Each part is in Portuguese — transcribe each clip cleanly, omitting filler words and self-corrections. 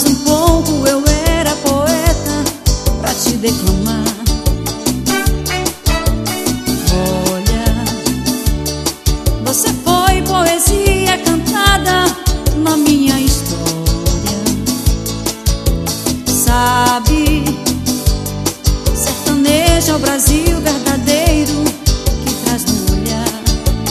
um pouco eu era poeta pra te declamar. Olha, você foi poesia cantada na minha história. Sabe, sertanejo é o Brasil verdadeiro que traz no olhar.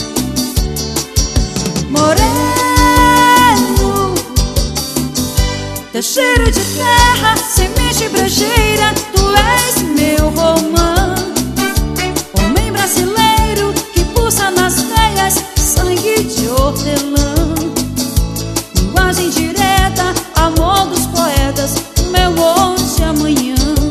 Moreno, teu cheiro de terra, semente brejeira, tu és meu romã. Homem brasileiro que pulsa nas veias sangue de hortelã. Linguagem direta, amor dos poetas, meu hoje e amanhã.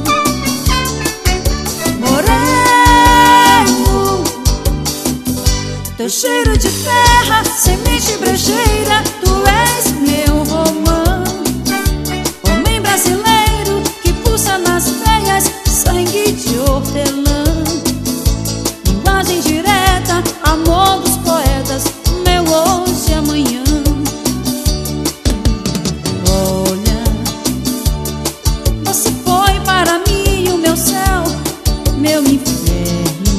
Moreno, teu cheiro de terra, semente brejeira, tu és meu romã. Homem brasileiro que pulsa nas veias sangue de hortelã. Linguagem direta, amor dos poetas, meu hoje e amanhã. Olha, você foi para mim o meu céu, meu inferno.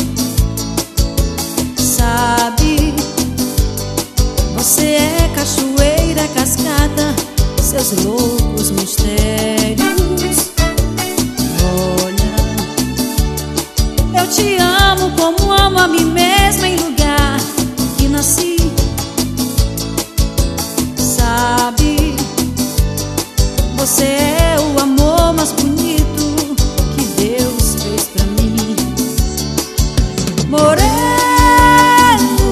Sabe, você é cachoeira, cascata, seus loucos mistérios. Olha, eu te amo como amo a mim mesma em lugar que nasci. Sabe, você é o amor mais bonito que Deus fez pra mim. Moreno,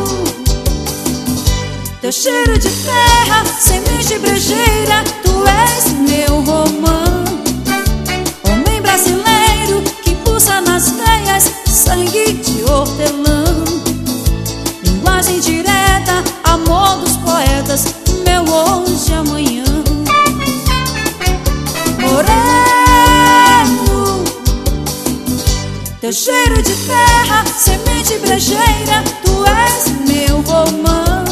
teu cheiro de terra, semente brejeira, tu és meu romã. Homem brasileiro que pulsa nas veias sangue de hortelã. Linguagem direta, amor dos poetas, meu hoje e amanhã. Moreno, teu cheiro de terra, semente brejeira, tu és meu romã.